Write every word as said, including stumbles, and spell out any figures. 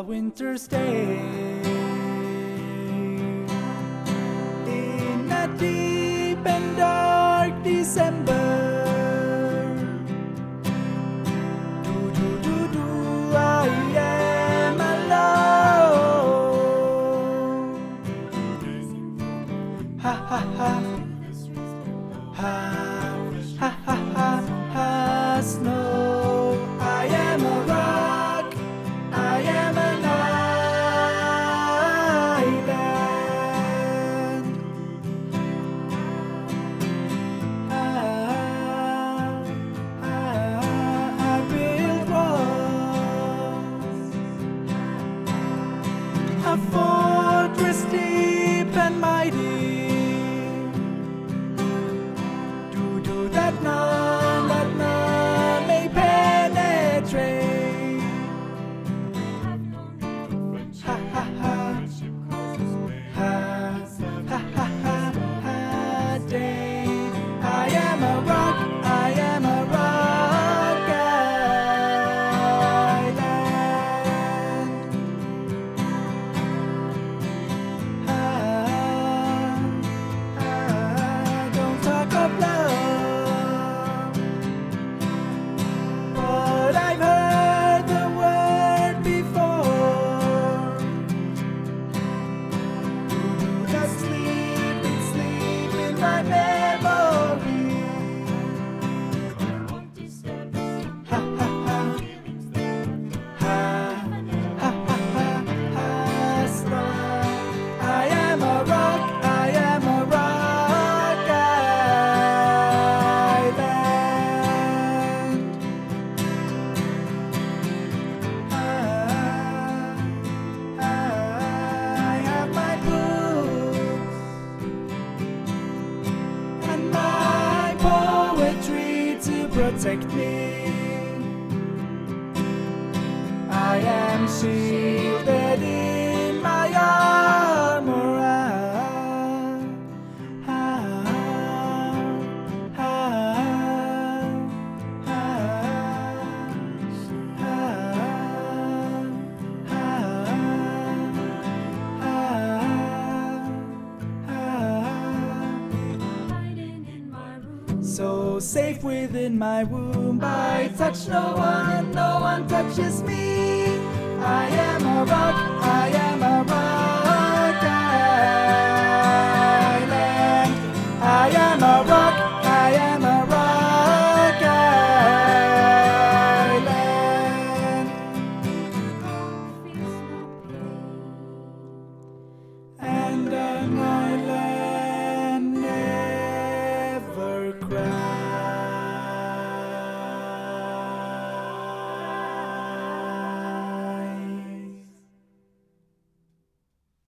winter's day. In a deep and dark December, do do do do, I am alone. Ha ha ha, ha ha ha ha ha, snow. I am a rock, I am an island. Ah, ah, I build walls, a fortress deep and mighty. Do do that none, that none may penetrate. Ha ha ha, ha ha ha ha ha, day. I am a rock, I am a rock island. Ah, ah, don't talk of love, but I've heard the word before. Just sleep and sleep in my memory. Ha ha ha, ha ha ha ha ha, snow. I am a rock, I am a rock island. Ah, I have my books and my poetry to protect me. I am shielded in my armor. Ah, ah, ah, ah, so safe within my womb, I touch no one and no one touches me. I am a rock, I am a rock island. I am a rock, I am a